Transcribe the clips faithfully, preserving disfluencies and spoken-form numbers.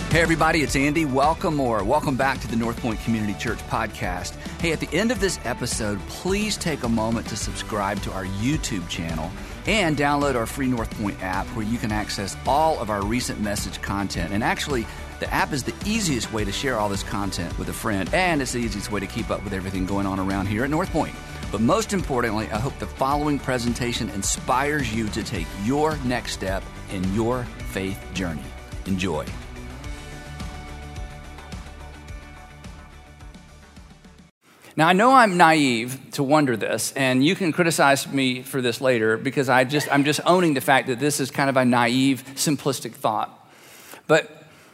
Hey everybody, it's Andy. Welcome or welcome back to the North Point Community Church podcast. Hey, at the end of this episode, please take a moment to subscribe to our YouTube channel and download our free North Point app where you can access all of our recent message content. And actually, the app is the easiest way to share all this content with a friend, and it's the easiest way to keep up with everything going on around here at North Point. But most importantly, I hope the following presentation inspires you to take your next step in your faith journey. Enjoy. Now, I know I'm naive to wonder this, and you can criticize me for this later because I just, I'm just owning the fact that this is kind of a naive, simplistic thought. But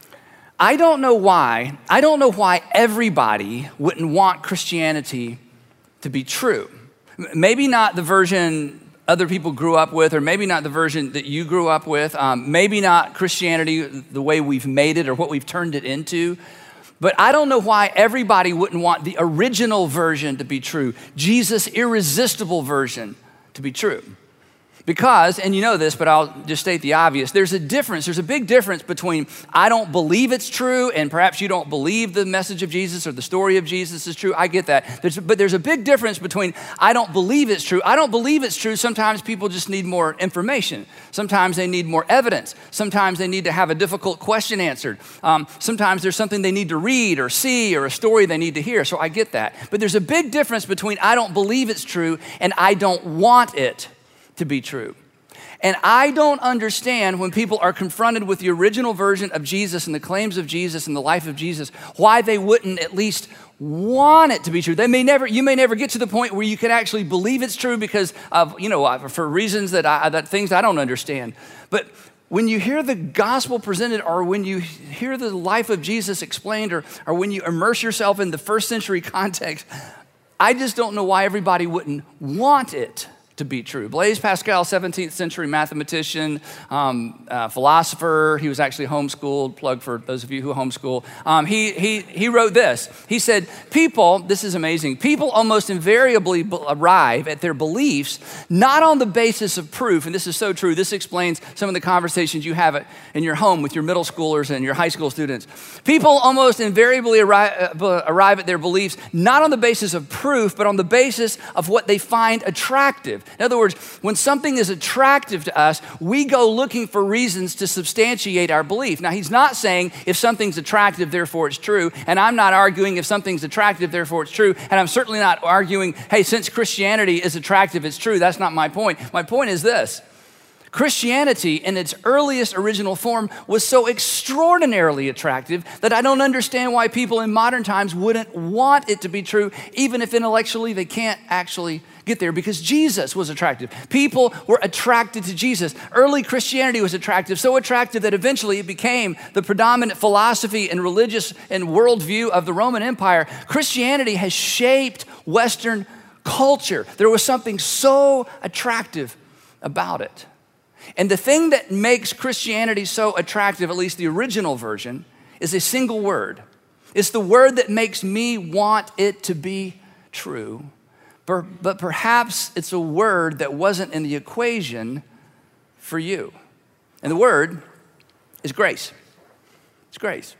I don't know why, I don't know why everybody wouldn't want Christianity to be true. Maybe not the version other people grew up with, or maybe not the version that you grew up with, um, maybe not Christianity the way we've made it or what we've turned it into. But I don't know why everybody wouldn't want the original version to be true, Jesus' irresistible version to be true. Because, and you know this, but I'll just state the obvious, there's a difference, there's a big difference between I don't believe it's true, and perhaps you don't believe the message of Jesus or the story of Jesus is true. I get that. There's, but there's a big difference between I don't believe it's true. I don't believe it's true. Sometimes people just need more information. Sometimes they need more evidence. Sometimes they need to have a difficult question answered. Um, sometimes there's something they need to read or see or a story they need to hear. So I get that. But there's a big difference between I don't believe it's true and I don't want it to be true. And I don't understand when people are confronted with the original version of Jesus and the claims of Jesus and the life of Jesus, why they wouldn't at least want it to be true. They may never, you may never get to the point where you can actually believe it's true because of, you know, for reasons that I, that things I don't understand. But when you hear the gospel presented, or when you hear the life of Jesus explained, or, or when you immerse yourself in the first century context, I just don't know why everybody wouldn't want it to be true. Blaise Pascal, seventeenth century mathematician, um, uh, philosopher. He was actually homeschooled. Plug for those of you who homeschool. Um, he he he wrote this. He said, "People, this is amazing. People almost invariably b- arrive at their beliefs not on the basis of proof." And this is so true. This explains some of the conversations you have at, in your home with your middle schoolers and your high school students. People almost invariably arrive, uh, arrive at their beliefs not on the basis of proof, but on the basis of what they find attractive. In other words, when something is attractive to us, we go looking for reasons to substantiate our belief. Now, he's not saying if something's attractive, therefore it's true. And I'm not arguing if something's attractive, therefore it's true. And I'm certainly not arguing, hey, since Christianity is attractive, it's true. That's not my point. My point is this. Christianity in its earliest original form was so extraordinarily attractive that I don't understand why people in modern times wouldn't want it to be true, even if intellectually they can't actually get there, because Jesus was attractive. People were attracted to Jesus. Early Christianity was attractive, so attractive that eventually it became the predominant philosophy and religious and worldview of the Roman Empire. Christianity has shaped Western culture. There was something so attractive about it. And the thing that makes Christianity so attractive, at least the original version, is a single word. It's the word that makes me want it to be true. But perhaps it's a word that wasn't in the equation for you. And the word is grace. It's grace.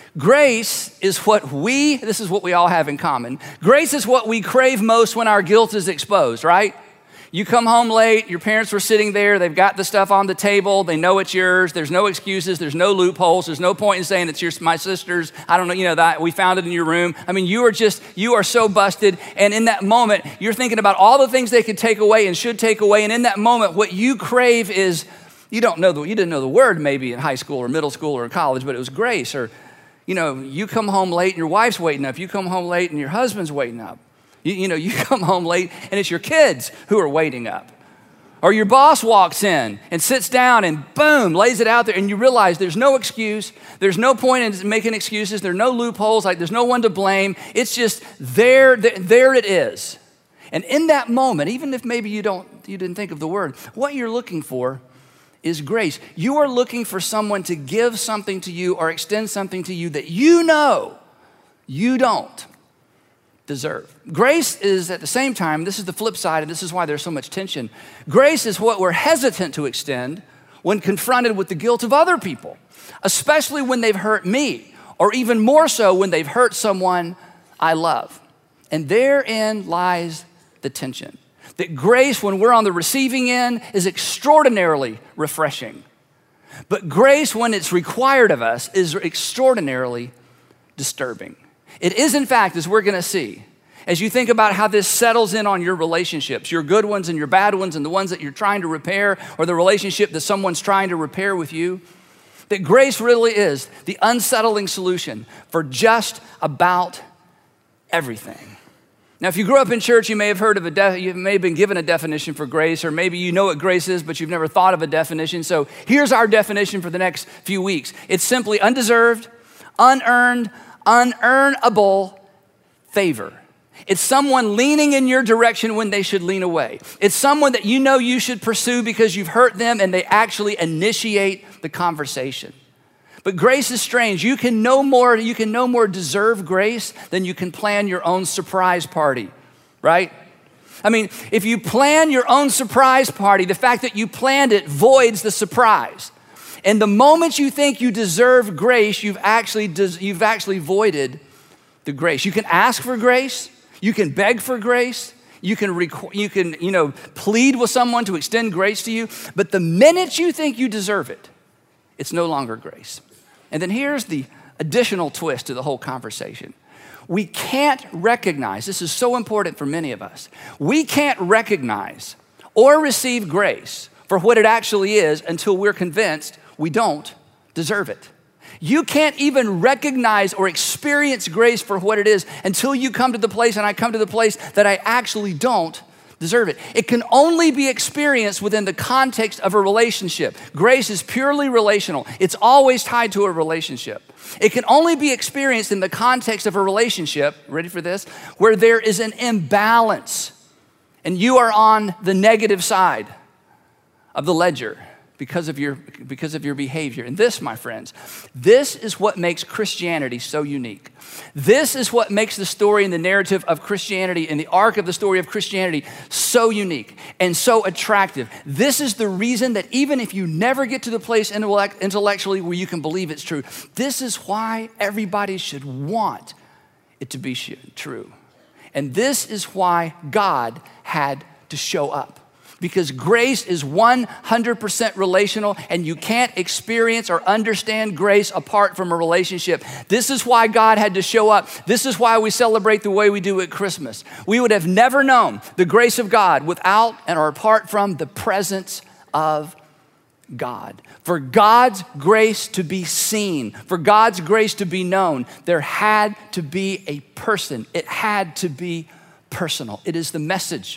Grace is what we, this is what we all have in common. Grace is what we crave most when our guilt is exposed, right? You come home late, your parents were sitting there, they've got the stuff on the table, they know it's yours, there's no excuses, there's no loopholes, there's no point in saying it's your, my sister's, I don't know, you know, that we found it in your room. I mean, you are just, you are so busted, and in that moment, you're thinking about all the things they could take away and should take away, and in that moment, what you crave is, you don't know, the, you didn't know the word maybe in high school or middle school or college, but it was grace. Or, you know, you come home late and your wife's waiting up, you come home late and your husband's waiting up. You, you know, you come home late and it's your kids who are waiting up. Or your boss walks in and sits down and boom, lays it out there, and you realize there's no excuse. There's no point in making excuses. There are no loopholes. Like there's no one to blame. It's just there, there, there it is. And in that moment, even if maybe you don't, you didn't think of the word, what you're looking for is grace. You are looking for someone to give something to you or extend something to you that you know you don't deserve. Grace is at the same time, this is the flip side, and this is why there's so much tension. Grace is what we're hesitant to extend when confronted with the guilt of other people, especially when they've hurt me, or even more so when they've hurt someone I love. And therein lies the tension. That grace, when we're on the receiving end, is extraordinarily refreshing. But grace, when it's required of us, is extraordinarily disturbing. It is, in fact, as we're gonna see, as you think about how this settles in on your relationships, your good ones and your bad ones and the ones that you're trying to repair, or the relationship that someone's trying to repair with you, that grace really is the unsettling solution for just about everything. Now, if you grew up in church, you may have heard of a, de- you may have been given a definition for grace, or maybe you know what grace is, but you've never thought of a definition. So here's our definition for the next few weeks. It's simply undeserved, unearned, unearnable favor. It's someone leaning in your direction when they should lean away. It's someone that you know you should pursue because you've hurt them and they actually initiate the conversation. But grace is strange. You can no more, you can no more deserve grace than you can plan your own surprise party, right? I mean, if you plan your own surprise party, the fact that you planned it voids the surprise. And the moment you think you deserve grace, you've actually, you've actually voided the grace. You can ask for grace. You can beg for grace. You can, requ- you can, you know, plead with someone to extend grace to you. But the minute you think you deserve it, it's no longer grace. And then here's the additional twist to the whole conversation. We can't recognize, this is so important for many of us, we can't recognize or receive grace for what it actually is until we're convinced we don't deserve it. You can't even recognize or experience grace for what it is until you come to the place, and I come to the place, that I actually don't deserve it. It can only be experienced within the context of a relationship. Grace is purely relational. It's always tied to a relationship. It can only be experienced in the context of a relationship, ready for this, where there is an imbalance and you are on the negative side of the ledger because of your, because of your behavior. And this, my friends, this is what makes Christianity so unique. This is what makes the story and the narrative of Christianity and the arc of the story of Christianity so unique and so attractive. This is the reason that even if you never get to the place intellectually where you can believe it's true, this is why everybody should want it to be true. And this is why God had to show up. Because grace is one hundred percent relational, and you can't experience or understand grace apart from a relationship. This is why God had to show up. This is why we celebrate the way we do at Christmas. We would have never known the grace of God without and or apart from the presence of God. For God's grace to be seen, for God's grace to be known, there had to be a person. It had to be personal. It is the message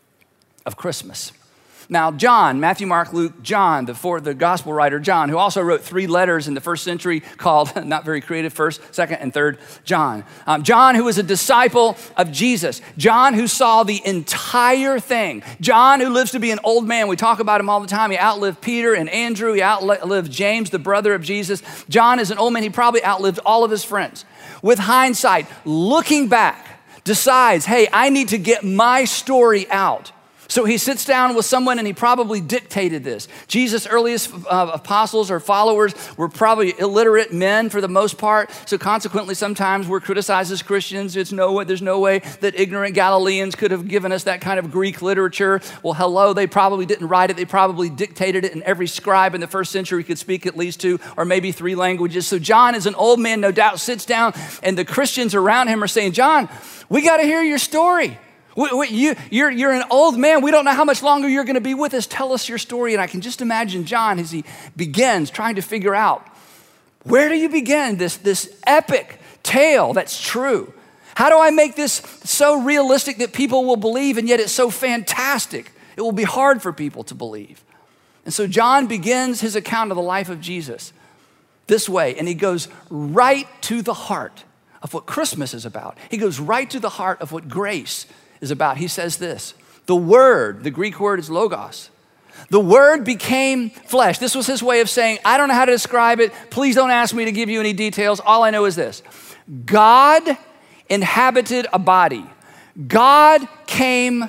of Christmas. Now, John, Matthew, Mark, Luke, John, the, four, the gospel writer John, who also wrote three letters in the first century called, not very creative, first, second, and third John. Um, John, who was a disciple of Jesus. John, who saw the entire thing. John, who lives to be an old man. We talk about him all the time. He outlived Peter and Andrew. He outlived James, the brother of Jesus. John is an old man. He probably outlived all of his friends. With hindsight, looking back, decides, hey, I need to get my story out. So he sits down with someone and he probably dictated this. Jesus' earliest uh, apostles or followers were probably illiterate men for the most part. So consequently, sometimes we're criticized as Christians. It's no way, there's no way that ignorant Galileans could have given us that kind of Greek literature. Well, hello, they probably didn't write it. They probably dictated it, and every scribe in the first century could speak at least two or maybe three languages. So John is an old man, no doubt, sits down, and the Christians around him are saying, John, we got to hear your story. We, we, you, you're, you're an old man. We don't know how much longer you're going to be with us. Tell us your story. And I can just imagine John as he begins trying to figure out, where do you begin this, this epic tale that's true? How do I make this so realistic that people will believe, and yet it's so fantastic it will be hard for people to believe? And so John begins his account of the life of Jesus this way, and he goes right to the heart of what Christmas is about. He goes right to the heart of what grace is about. He says this, the word, the Greek word is logos. The word became flesh. This was his way of saying, I don't know how to describe it. Please don't ask me to give you any details. All I know is this. God inhabited a body. God came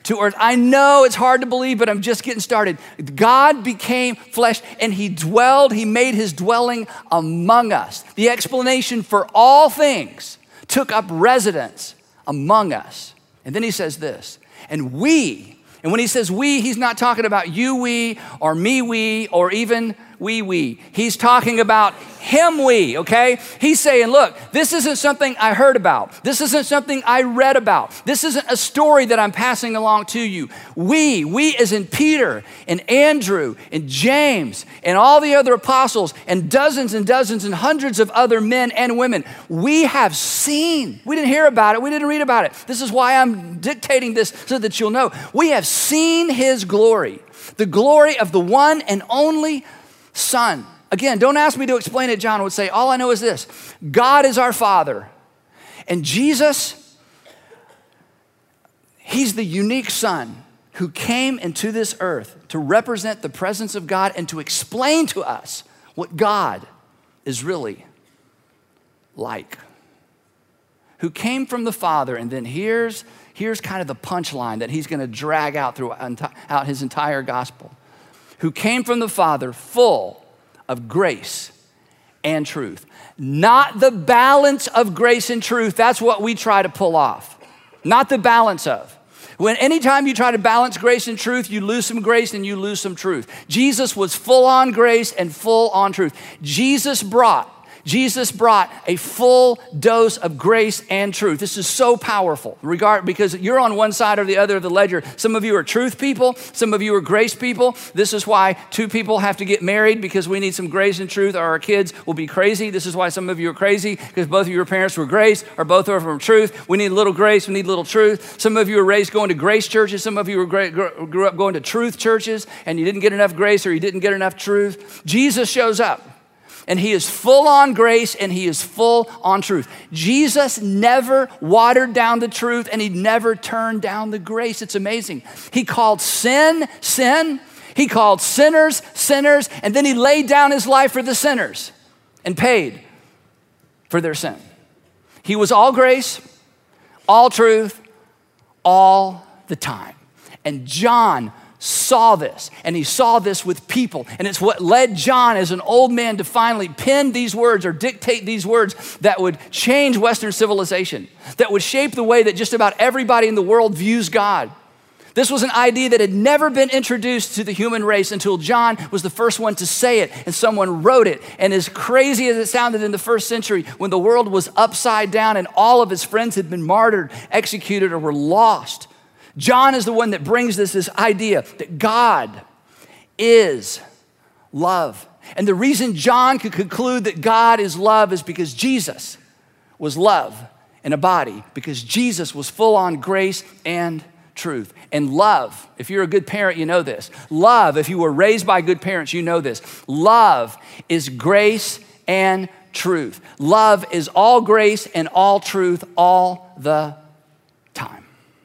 to earth. I know it's hard to believe, but I'm just getting started. God became flesh and he dwelled, he made his dwelling among us. The explanation for all things took up residence among us. And then he says this, and we, and when he says we, he's not talking about you, we, or me, we, or even we, we. He's talking about him, we, okay? He's saying, look, this isn't something I heard about. This isn't something I read about. This isn't a story that I'm passing along to you. We, we as in Peter and Andrew and James and all the other apostles and dozens and dozens and hundreds of other men and women, we have seen. We didn't hear about it. We didn't read about it. This is why I'm dictating this so that you'll know. We have seen his glory, the glory of the one and only Son. Again, don't ask me to explain it. John would say, all I know is this: God is our Father. And Jesus, he's the unique Son who came into this earth to represent the presence of God and to explain to us what God is really like. Who came from the Father, and then here's, here's kind of the punchline that he's going to drag out throughout his entire gospel. Who came from the Father full of grace and truth. Not the balance of grace and truth. That's what we try to pull off. Not the balance of. When anytime you try to balance grace and truth, you lose some grace and you lose some truth. Jesus was full on grace and full on truth. Jesus brought Jesus brought a full dose of grace and truth. This is so powerful, regard because you're on one side or the other of the ledger. Some of you are truth people. Some of you are grace people. This is why two people have to get married, because we need some grace and truth, or our kids will be crazy. This is why some of you are crazy, because both of your parents were grace, or both of them were truth. We need a little grace. We need a little truth. Some of you were raised going to grace churches. Some of you were great, grew up going to truth churches, and you didn't get enough grace or you didn't get enough truth. Jesus shows up. And he is full on grace and he is full on truth. Jesus never watered down the truth and he never turned down the grace. It's amazing. He called sin, sin. He called sinners, sinners. And then he laid down his life for the sinners and paid for their sin. He was all grace, all truth, all the time. And John saw this, and he saw this with people, and it's what led John as an old man to finally pen these words or dictate these words that would change Western civilization, that would shape the way that just about everybody in the world views God. This was an idea that had never been introduced to the human race until John was the first one to say it, and someone wrote it. And as crazy as it sounded in the first century, when the world was upside down and all of his friends had been martyred, executed, or were lost, John is the one that brings this, this idea that God is love. And the reason John could conclude that God is love is because Jesus was love in a body, because Jesus was full on grace and truth. And love, if you're a good parent, you know this. Love, if you were raised by good parents, you know this. Love is grace and truth. Love is all grace and all truth all the time.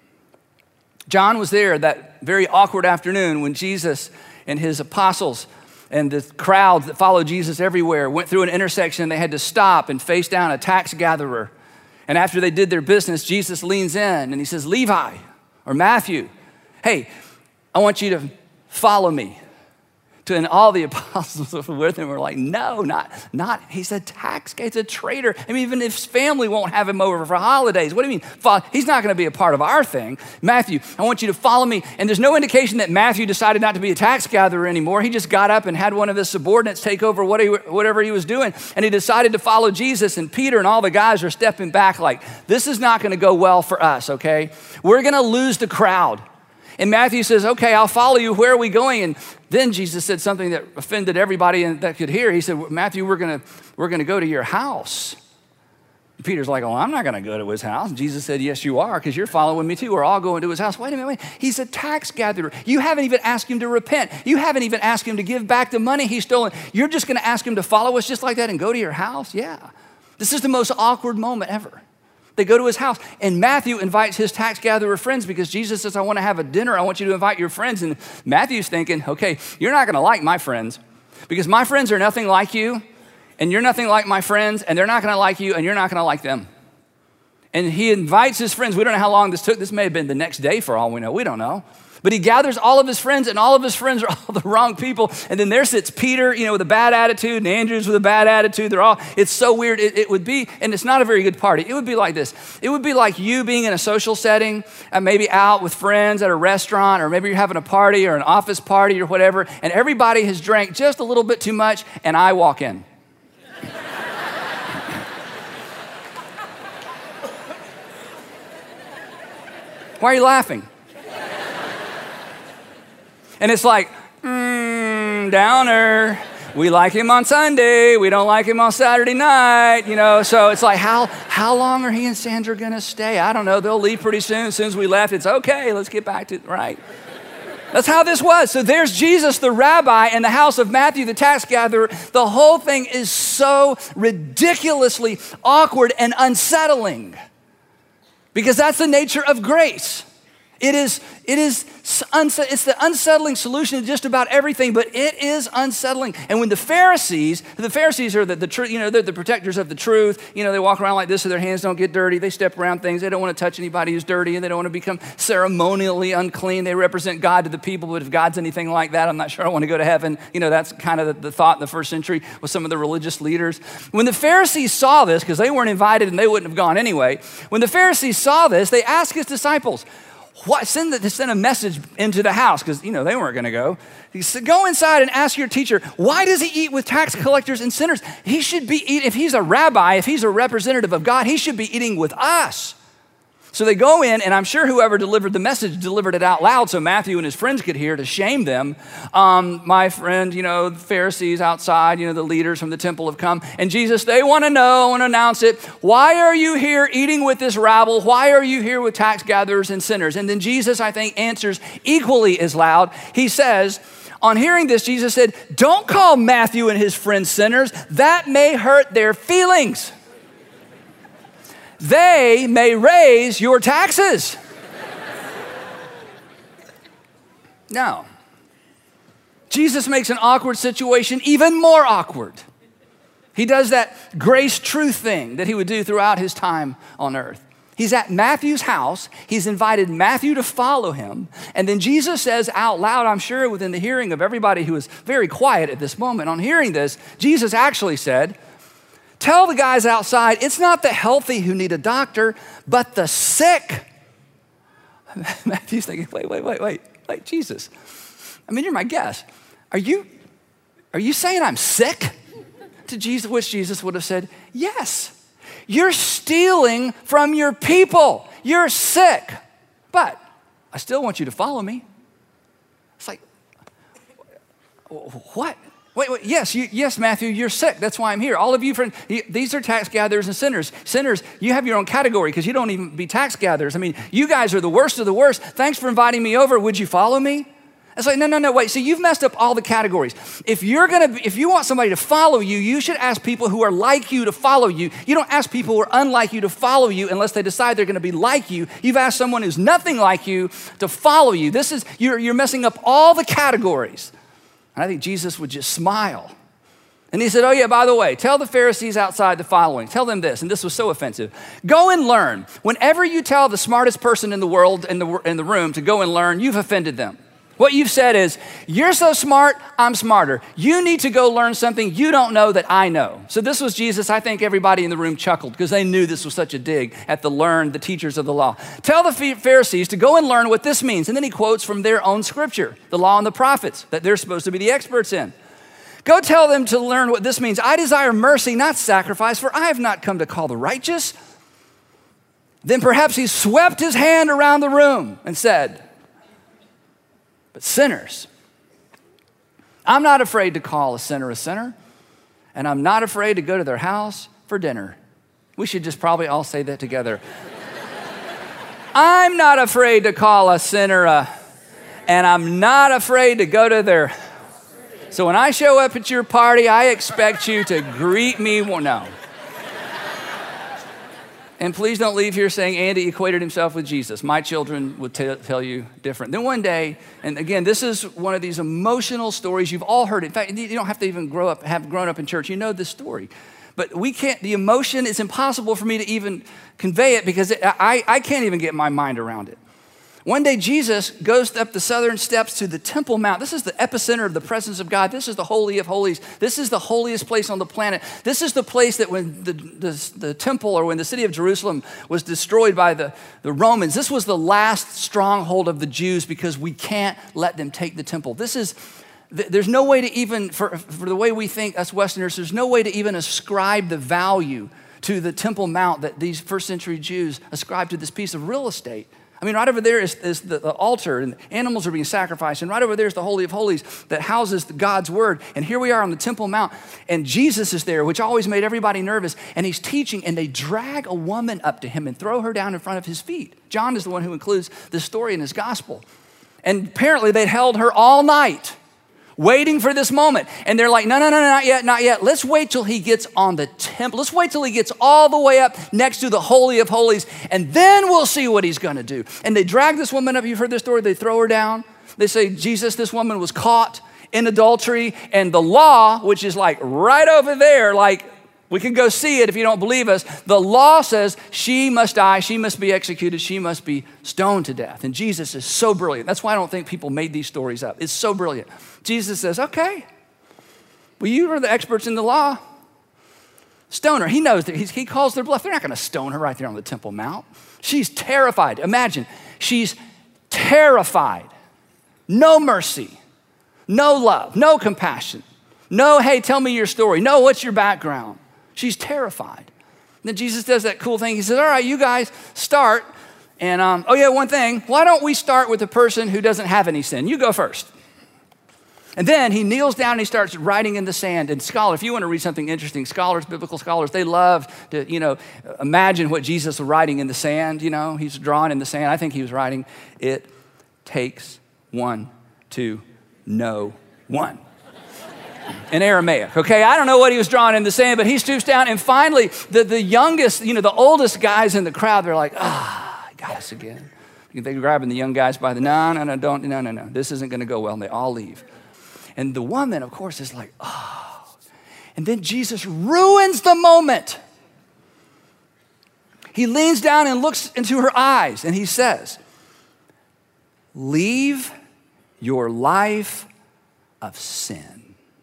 John was there that very awkward afternoon when Jesus and his apostles and the crowds that followed Jesus everywhere went through an intersection. They had to stop and face down a tax gatherer. And after they did their business, Jesus leans in and he says, Levi or Matthew, hey, I want you to follow me. And all the apostles with him were like, no, not, not, he's a tax guy, he's a traitor. I mean, even if his family won't have him over for holidays, what do you mean? He's not gonna be a part of our thing. Matthew, I want you to follow me. And there's no indication that Matthew decided not to be a tax gatherer anymore. He just got up and had one of his subordinates take over what he, whatever he was doing. And he decided to follow Jesus, and Peter and all the guys are stepping back like, this is not gonna go well for us, okay? We're gonna lose the crowd. And Matthew says, okay, I'll follow you. Where are we going? And then Jesus said something that offended everybody that could hear. He said, Matthew, we're gonna, we're gonna go to your house. And Peter's like, oh, I'm not gonna go to his house. And Jesus said, yes, you are, because you're following me too. We're all going to his house. Wait a minute, wait. He's a tax gatherer. You haven't even asked him to repent. You haven't even asked him to give back the money he's stolen. You're just gonna ask him to follow us just like that and go to your house? Yeah. This is the most awkward moment ever. They go to his house, and Matthew invites his tax gatherer friends because Jesus says, I want to have a dinner. I want you to invite your friends. And Matthew's thinking, okay, you're not going to like my friends because my friends are nothing like you, and you're nothing like my friends, and they're not going to like you, and you're not going to like them. And he invites his friends. We don't know how long this took. This may have been the next day for all we know. We don't know. But he gathers all of his friends, and all of his friends are all the wrong people. And then there sits Peter, you know, with a bad attitude, and Andrew's with a bad attitude. They're all, it's so weird. It, it would be, and it's not a very good party. It would be like this. It would be like you being in a social setting, and maybe out with friends at a restaurant, or maybe you're having a party or an office party or whatever, and everybody has drank just a little bit too much, and I walk in. Why are you laughing? And it's like, mm, downer. We like him on Sunday. We don't like him on Saturday night, you know. So it's like, how how long are he and Sandra going to stay? I don't know. They'll leave pretty soon. As soon as we left, it's okay. Let's get back to it, right? That's how this was. So there's Jesus, the rabbi, in the house of Matthew, the tax gatherer. The whole thing is so ridiculously awkward and unsettling because that's the nature of grace. It is, it is, it's the unsettling solution to just about everything, but it is unsettling. And when the Pharisees, the Pharisees are the, the truth, you know, they're the protectors of the truth. You know, they walk around like this so their hands don't get dirty. They step around things. They don't want to touch anybody who's dirty, and they don't want to become ceremonially unclean. They represent God to the people, but if God's anything like that, I'm not sure I want to go to heaven. You know, that's kind of the, the thought in the first century with some of the religious leaders. When the Pharisees saw this, because they weren't invited and they wouldn't have gone anyway, when the Pharisees saw this, they asked his disciples, What, send, the, send a message into the house, because, you know, they weren't going to go. He said, go inside and ask your teacher, why does he eat with tax collectors and sinners? He should be eating, if he's a rabbi, if he's a representative of God, he should be eating with us. So they go in, and I'm sure whoever delivered the message delivered it out loud so Matthew and his friends could hear to shame them. Um, my friend, you know, the Pharisees outside, you know, the leaders from the temple have come. And Jesus, they want to know and announce it. Why are you here eating with this rabble? Why are you here with tax gatherers and sinners? And then Jesus, I think, answers equally as loud. He says, on hearing this, Jesus said, don't call Matthew and his friends sinners. That may hurt their feelings. They may raise your taxes. Now, Jesus makes an awkward situation even more awkward. He does that grace truth thing that he would do throughout his time on earth. He's at Matthew's house. He's invited Matthew to follow him. And then Jesus says out loud, I'm sure within the hearing of everybody who is very quiet at this moment, on hearing this, Jesus actually said, tell the guys outside, it's not the healthy who need a doctor, but the sick. Matthew's thinking, wait, wait, wait, wait, wait, Jesus. I mean, you're my guest. Are you, are you saying I'm sick? To Jesus, which Jesus would have said, yes. You're stealing from your people. You're sick. But I still want you to follow me. It's like, what? Wait, wait, yes, you, yes, Matthew, you're sick. That's why I'm here. All of you, friends, these are tax gatherers and sinners. Sinners, you have your own category because you don't even be tax gatherers. I mean, you guys are the worst of the worst. Thanks for inviting me over. Would you follow me? It's like, no, no, no, wait. See, you've messed up all the categories. If you're gonna, if you want somebody to follow you, you should ask people who are like you to follow you. You don't ask people who are unlike you to follow you unless they decide they're gonna be like you. You've asked someone who's nothing like you to follow you. This is, you're, you're messing up all the categories. And I think Jesus would just smile. And he said, oh yeah, by the way, tell the Pharisees outside the following. Tell them this, and this was so offensive. Go and learn. Whenever you tell the smartest person in the world, in the, in the room to go and learn, you've offended them. What you've said is, you're so smart, I'm smarter. You need to go learn something you don't know that I know. So this was Jesus. I think everybody in the room chuckled because they knew this was such a dig at the learned, the teachers of the law. Tell the Pharisees to go and learn what this means. And then he quotes from their own scripture, the law and the prophets, that they're supposed to be the experts in. Go tell them to learn what this means. I desire mercy, not sacrifice, for I have not come to call the righteous. Then perhaps he swept his hand around the room and said, but sinners. I'm not afraid to call a sinner a sinner, and I'm not afraid to go to their house for dinner. We should just probably all say that together. I'm not afraid to call a sinner a, and I'm not afraid to go to their. So when I show up at your party, I expect you to greet me. Well, no. And please don't leave here saying Andy equated himself with Jesus. My children would t- tell you different. Then one day, and again, this is one of these emotional stories. You've all heard it. In fact, you don't have to even grow up, have grown up in church. You know this story. but we can't, the emotion, it's impossible for me to even convey it because it, I, I can't even get my mind around it. One day, Jesus goes up the southern steps to the Temple Mount. This is the epicenter of the presence of God. This is the Holy of Holies. This is the holiest place on the planet. This is the place that when the, the, the temple or when the city of Jerusalem was destroyed by the, the Romans, this was the last stronghold of the Jews because we can't let them take the temple. This is, there's no way to even, for, for the way we think, us Westerners, there's no way to even ascribe the value to the Temple Mount that these first century Jews ascribed to this piece of real estate. I mean, right over there is, is the, the altar, and animals are being sacrificed, and right over there is the Holy of Holies that houses God's word. And here we are on the Temple Mount, and Jesus is there, which always made everybody nervous, and he's teaching, and they drag a woman up to him and throw her down in front of his feet. John is the one who includes this story in his gospel. And apparently they'd held her all night, waiting for this moment. And they're like, no, no, no, not yet, not yet. Let's wait till he gets on the temple. Let's wait till he gets all the way up next to the Holy of Holies, and then we'll see what he's gonna do. And they drag this woman up. You've heard this story. They throw her down. They say, Jesus, this woman was caught in adultery, and the law, which is like right over there, like we can go see it if you don't believe us. The law says she must die, she must be executed, she must be stoned to death. And Jesus is so brilliant. That's why I don't think people made these stories up. It's so brilliant. Jesus says, okay, well, you are the experts in the law. Stone her. He knows that he's, he calls their bluff. They're not gonna stone her right there on the Temple Mount. She's terrified. Imagine, she's terrified. No mercy, no love, no compassion. No, hey, tell me your story. No, what's your background? She's terrified. And then Jesus does that cool thing. He says, all right, you guys start. And, um, oh yeah, one thing. Why don't we start with the person who doesn't have any sin? You go first. And then he kneels down and he starts writing in the sand. And scholars, if you want to read something interesting, scholars, biblical scholars, they love to, you know, imagine what Jesus was writing in the sand. You know, he's drawn in the sand. I think he was writing, it takes one to know one. In Aramaic, okay? I don't know what he was drawing in the sand, but he stoops down, and finally, the, the youngest, you know, the oldest guys in the crowd, they're like, ah, he got us again. They're grabbing the young guys by the, no, no, no, don't, no, no, no, this isn't gonna go well, and they all leave. And the woman, of course, is like, oh. And then Jesus ruins the moment. He leans down and looks into her eyes, and he says, leave your life of sin.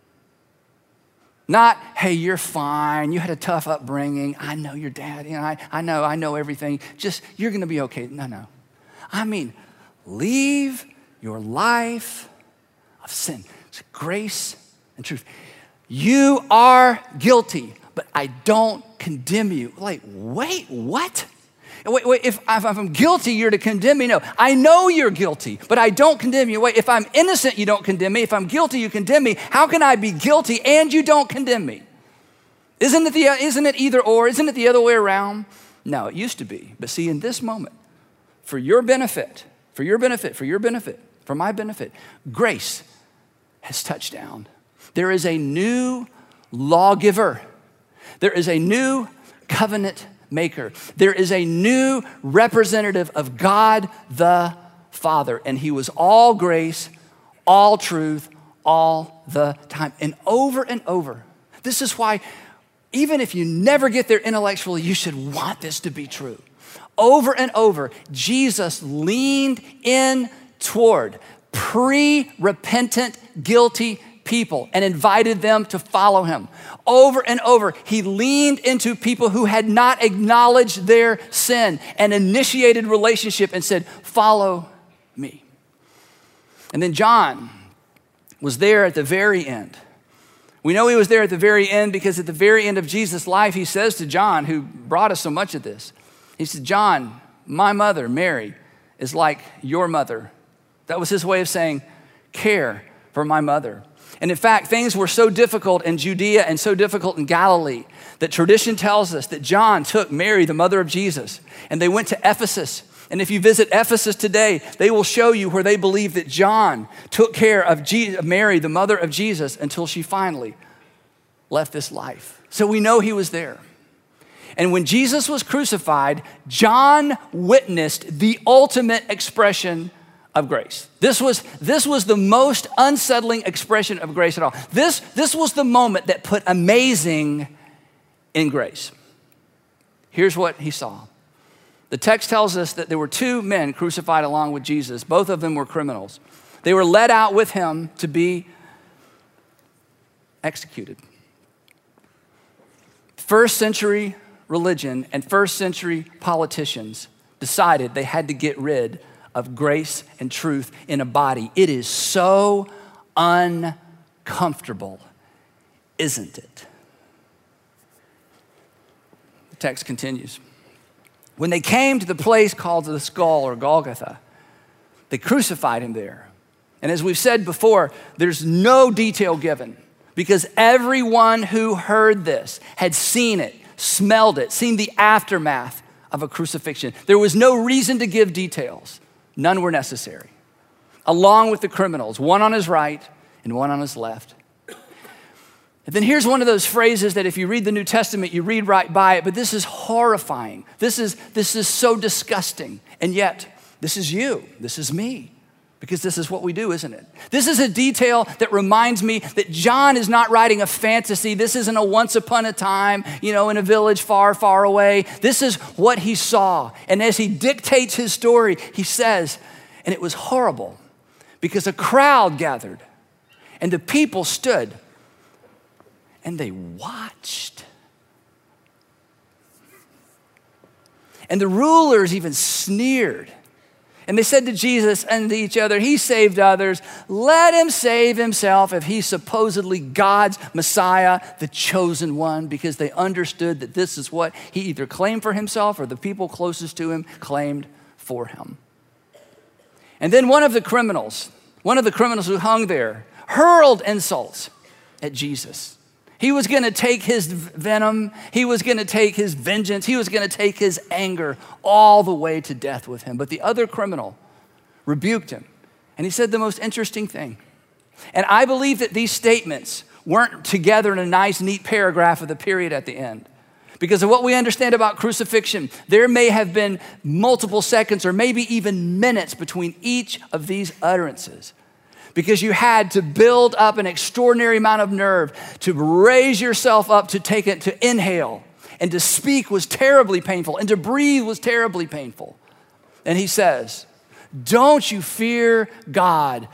Not, hey, you're fine. You had a tough upbringing. I know your dad. You know, I, I know, I know everything. Just, you're going to be okay. No, no. I mean, leave your life of sin. It's grace and truth. You are guilty, but I don't condemn you. Like, wait, what? Wait, wait, if, if I'm guilty, you're to condemn me? No, I know you're guilty, but I don't condemn you. Wait, if I'm innocent, you don't condemn me. If I'm guilty, you condemn me. How can I be guilty and you don't condemn me? Isn't it, the, isn't it either or? Isn't it the other way around? No, it used to be. But see, in this moment, for your benefit, for your benefit, for your benefit, for my benefit, grace has touched down. There is a new lawgiver. There is a new covenant maker. There is a new representative of God the Father, and he was all grace, all truth, all the time. And over and over, this is why even if you never get there intellectually, you should want this to be true. Over and over, Jesus leaned in toward pre-repentant, guilty people and invited them to follow him. Over and over, he leaned into people who had not acknowledged their sin and initiated relationship and said, follow me. And then John was there at the very end. We know he was there at the very end because at the very end of Jesus' life, he says to John, who brought us so much of this, he said, John, my mother, Mary, is like your mother. That was his way of saying, care for my mother. And in fact, things were so difficult in Judea and so difficult in Galilee that tradition tells us that John took Mary, the mother of Jesus, and they went to Ephesus. And if you visit Ephesus today, they will show you where they believe that John took care of Je- Mary, the mother of Jesus, until she finally left this life. So we know he was there. And when Jesus was crucified, John witnessed the ultimate expression of grace. This was, this was the most unsettling expression of grace at all. This, this was the moment that put amazing in grace. Here's what he saw. The text tells us that there were two men crucified along with Jesus. Both of them were criminals. They were led out with him to be executed. First century religion and first century politicians decided they had to get rid of grace and truth in a body. It is so uncomfortable, isn't it? The text continues. When they came to the place called the skull or Golgotha, they crucified him there. And as we've said before, there's no detail given because everyone who heard this had seen it, smelled it, seen the aftermath of a crucifixion. There was no reason to give details. None were necessary. Along with the criminals, one on his right and one on his left. And then here's one of those phrases that if you read the New Testament, you read right by it, but this is horrifying. This is, this is so disgusting. And yet, this is you, this is me, because this is what we do, isn't it? This is a detail that reminds me that John is not writing a fantasy. This isn't a once upon a time, you know, in a village far, far away. This is what he saw. And as he dictates his story, he says, and it was horrible because a crowd gathered and the people stood and they watched. And the rulers even sneered. And they said to Jesus and to each other, he saved others. Let him save himself if he's supposedly God's Messiah, the chosen one, because they understood that this is what he either claimed for himself or the people closest to him claimed for him. And then one of the criminals, one of the criminals who hung there, hurled insults at Jesus. He was going to take his venom. He was going to take his vengeance. He was going to take his anger all the way to death with him. But the other criminal rebuked him. And he said the most interesting thing. And I believe that these statements weren't together in a nice, neat paragraph with a period at the end. Because of what we understand about crucifixion, there may have been multiple seconds or maybe even minutes between each of these utterances. Because you had to build up an extraordinary amount of nerve to raise yourself up, to take it, to inhale. And to speak was terribly painful. And to breathe was terribly painful. And he says, don't you fear God,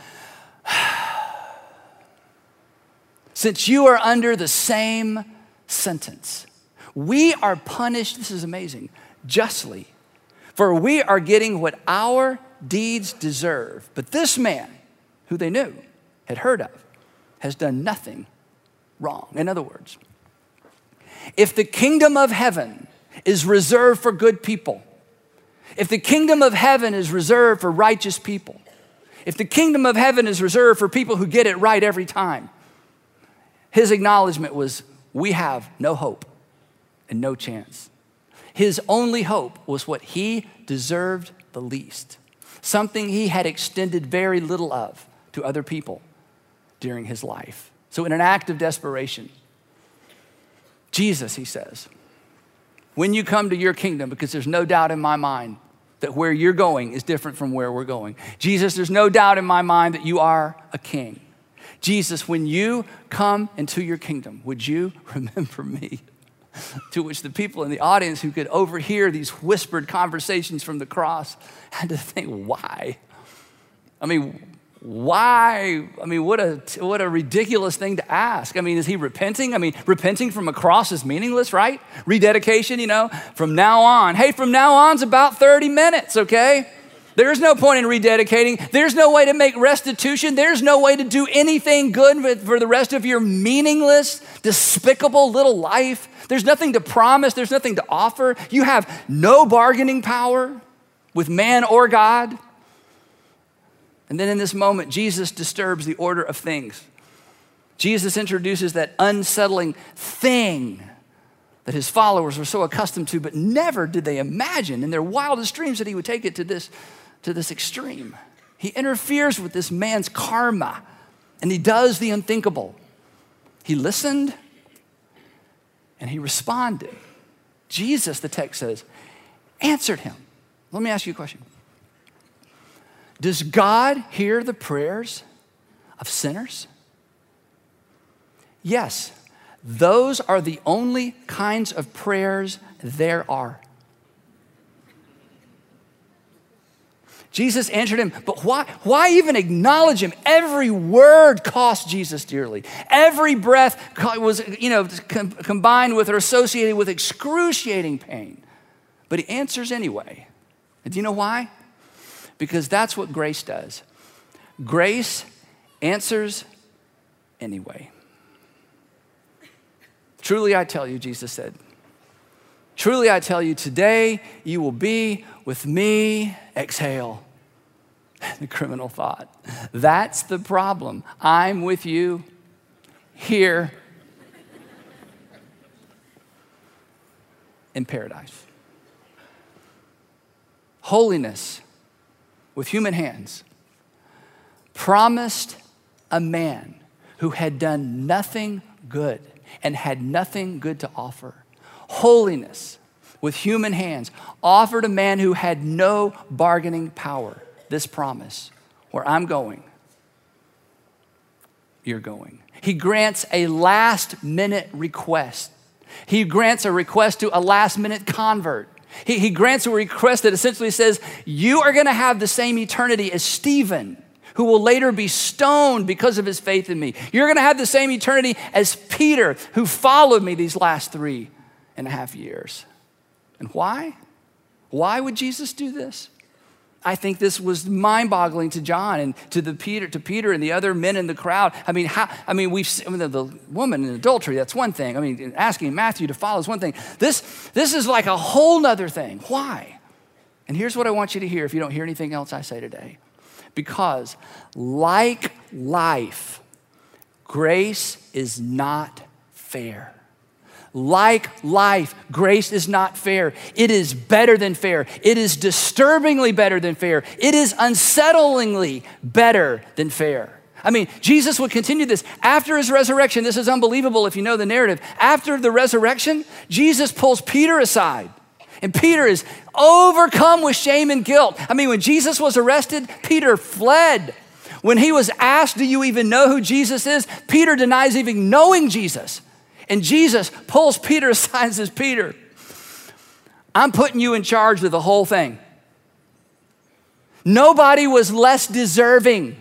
since you are under the same sentence. We are punished, this is amazing, justly. For we are getting what our deeds deserve. But this man, who they knew, had heard of, has done nothing wrong. In other words, if the kingdom of heaven is reserved for good people, if the kingdom of heaven is reserved for righteous people, if the kingdom of heaven is reserved for people who get it right every time, his acknowledgement was, we have no hope and no chance. His only hope was what he deserved the least, something he had extended very little of to other people during his life. So in an act of desperation, Jesus, he says, when you come to your kingdom, because there's no doubt in my mind that where you're going is different from where we're going. Jesus, there's no doubt in my mind that you are a king. Jesus, when you come into your kingdom, would you remember me? To which the people in the audience who could overhear these whispered conversations from the cross had to think, why? I mean, why? I mean, what a what a ridiculous thing to ask. I mean, is he repenting? I mean, repenting from a cross is meaningless, right? Rededication, you know, from now on. Hey, from now on's about thirty minutes, okay? There's no point in rededicating. There's no way to make restitution. There's no way to do anything good for the rest of your meaningless, despicable little life. There's nothing to promise. There's nothing to offer. You have no bargaining power with man or God. And then in this moment, Jesus disturbs the order of things. Jesus introduces that unsettling thing that his followers were so accustomed to, but never did they imagine in their wildest dreams that he would take it to this, to this extreme. He interferes with this man's karma, and he does the unthinkable. He listened, and he responded. Jesus, the text says, answered him. Let me ask you a question. Does God hear the prayers of sinners? Yes, those are the only kinds of prayers there are. Jesus answered him, but why, why even acknowledge him? Every word cost Jesus dearly. Every breath was, you know, com- combined with or associated with excruciating pain. But he answers anyway. And do you know why? Because that's what grace does. Grace answers anyway. Truly I tell you, Jesus said, truly I tell you, today you will be with me. Exhale. The criminal thought. That's the problem. I'm with you here in paradise. Holiness with human hands promised a man who had done nothing good and had nothing good to offer. Holiness with human hands offered a man who had no bargaining power this promise: where I'm going, you're going. He grants a last minute request. He grants a request to a last minute convert. He, he grants a request that essentially says, you are gonna have the same eternity as Stephen, who will later be stoned because of his faith in me. You're gonna have the same eternity as Peter, who followed me these last three and a half years. And why? Why would Jesus do this? I think this was mind-boggling to John and to the Peter, to Peter and the other men in the crowd. I mean, how, I mean, we've I mean, the, the woman in adultery, that's one thing. I mean, asking Matthew to follow is one thing. This, this is like a whole nother thing. Why? And here's what I want you to hear if you don't hear anything else I say today. Because like life, grace is not fair. Like life, grace is not fair. It is better than fair. It is disturbingly better than fair. It is unsettlingly better than fair. I mean, Jesus would continue this. After his resurrection, this is unbelievable if you know the narrative. After the resurrection, Jesus pulls Peter aside. And Peter is overcome with shame and guilt. I mean, when Jesus was arrested, Peter fled. When he was asked, do you even know who Jesus is? Peter denies even knowing Jesus. And Jesus pulls Peter aside and says, Peter, I'm putting you in charge of the whole thing. Nobody was less deserving.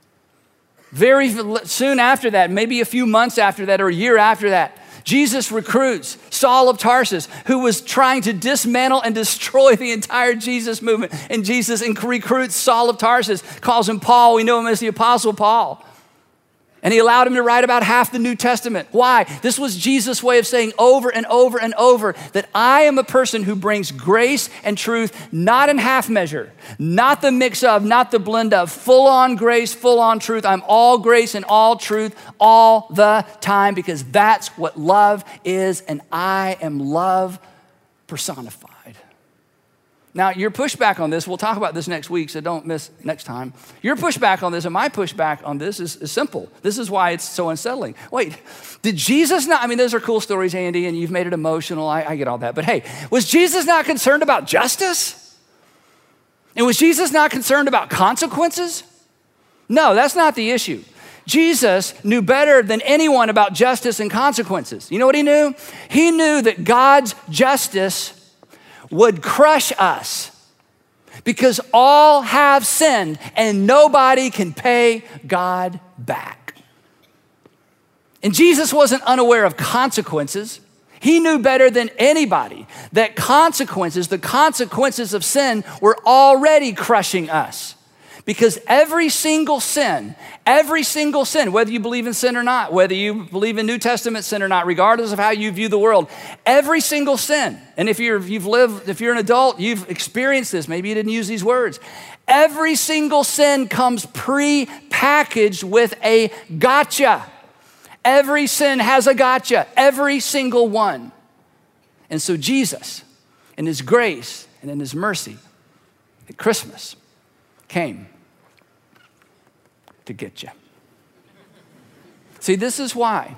Very soon after that, maybe a few months after that or a year after that, Jesus recruits Saul of Tarsus, who was trying to dismantle and destroy the entire Jesus movement. And Jesus recruits Saul of Tarsus, calls him Paul. We know him as the Apostle Paul. And he allowed him to write about half the New Testament. Why? This was Jesus' way of saying over and over and over that I am a person who brings grace and truth, not in half measure, not the mix of, not the blend of, full on grace, full on truth. I'm all grace and all truth all the time because that's what love is, and I am love personified. Now, your pushback on this, we'll talk about this next week, so don't miss next time. Your pushback on this and my pushback on this is, is simple. This is why it's so unsettling. Wait, did Jesus not, I mean, those are cool stories, Andy, and you've made it emotional. I, I get all that. But hey, was Jesus not concerned about justice? And was Jesus not concerned about consequences? No, that's not the issue. Jesus knew better than anyone about justice and consequences. You know what he knew? He knew that God's justice would crush us because all have sinned and nobody can pay God back. And Jesus wasn't unaware of consequences. He knew better than anybody that consequences, the consequences of sin were already crushing us. Because every single sin, every single sin, whether you believe in sin or not, whether you believe in New Testament sin or not, regardless of how you view the world, every single sin, and if you're, you've lived, if you're an adult, you've experienced this, maybe you didn't use these words, every single sin comes pre-packaged with a gotcha. Every sin has a gotcha, every single one. And so Jesus, in his grace and in his mercy, at Christmas, came to get you. See, this is why.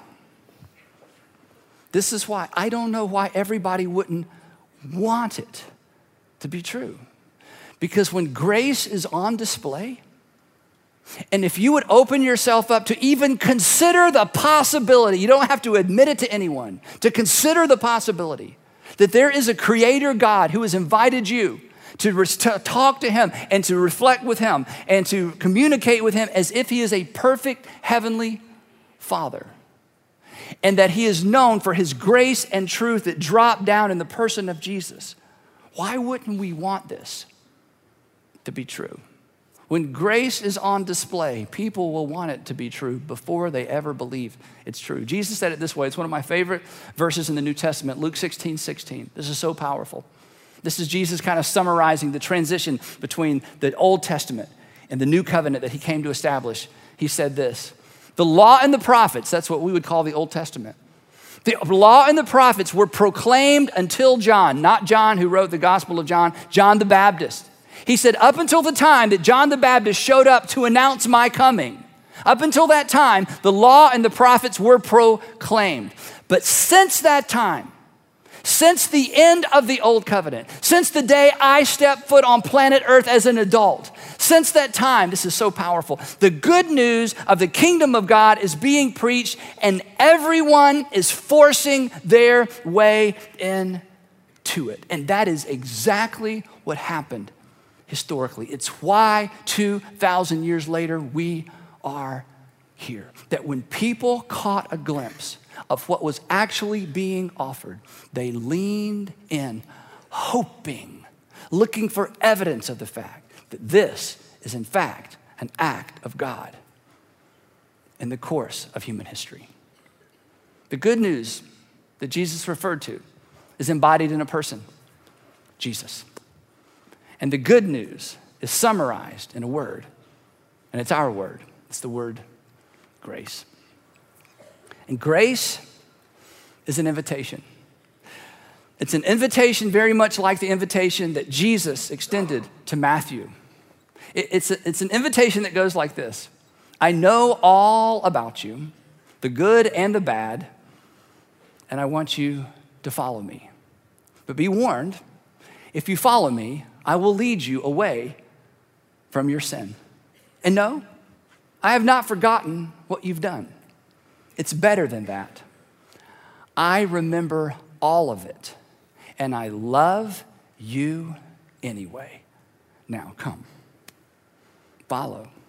This is why. I don't know why everybody wouldn't want it to be true. Because when grace is on display, And if you would open yourself up to even consider the possibility, you don't have to admit it to anyone, to consider the possibility that there is a creator God who has invited you to, re- to talk to him and to reflect with him and to communicate with him as if he is a perfect heavenly Father. And that he is known for his grace and truth that dropped down in the person of Jesus. Why wouldn't we want this to be true? When grace is on display, people will want it to be true before they ever believe it's true. Jesus said it this way. It's one of my favorite verses in the New Testament, Luke sixteen sixteen. This is so powerful. This is Jesus kind of summarizing the transition between the Old Testament and the New Covenant that he came to establish. He said this, the law and the prophets, that's what we would call the Old Testament. The law and the prophets were proclaimed until John, not John who wrote the Gospel of John, John the Baptist. He said, up until the time that John the Baptist showed up to announce my coming, up until that time, the law and the prophets were proclaimed. But since that time, since the end of the Old Covenant, since the day I stepped foot on planet Earth as an adult, since that time, this is so powerful, the good news of the kingdom of God is being preached and everyone is forcing their way into it. And that is exactly what happened historically. It's why two thousand years later, we are here. That when people caught a glimpse of what was actually being offered, they leaned in, hoping, looking for evidence of the fact that this is in fact an act of God in the course of human history. The good news that Jesus referred to is embodied in a person, Jesus. And the good news is summarized in a word, and it's our word. It's the word grace. And grace is an invitation. It's an invitation very much like the invitation that Jesus extended to Matthew. It's, a, it's an invitation that goes like this. I know all about you, the good and the bad, and I want you to follow me. But be warned, if you follow me, I will lead you away from your sin. And no, I have not forgotten what you've done. It's better than that. I remember all of it, and I love you anyway. Now come, follow